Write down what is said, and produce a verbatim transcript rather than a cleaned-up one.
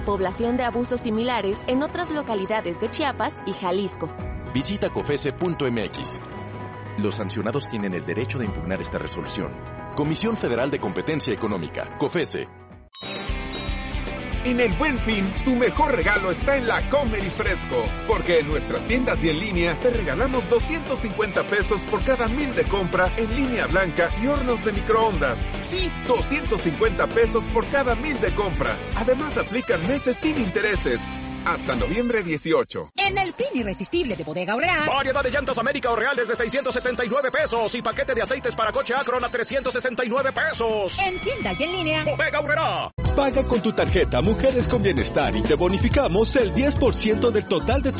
población de abusos similares en otras localidades de Chiapas y Jalisco. Visita cofese punto m x. Los sancionados tienen el derecho de impugnar esta resolución. Comisión Federal de Competencia Económica, COFESE. En el Buen Fin, tu mejor regalo está en la Comer y Fresco, porque en nuestras tiendas y en línea te regalamos doscientos cincuenta pesos por cada mil de compra en línea blanca y hornos de microondas. Sí, doscientos cincuenta pesos por cada mil de compra. Además, aplican meses sin intereses. Hasta noviembre dieciocho. En el fin irresistible de Bodega Aurrerá. Variedad de llantas América Orreal desde seiscientos setenta y nueve pesos y paquete de aceites para coche Acron a trescientos sesenta y nueve pesos. En tienda y en línea. Bodega Aurrerá. Paga con tu tarjeta Mujeres con Bienestar y te bonificamos el diez por ciento del total de tu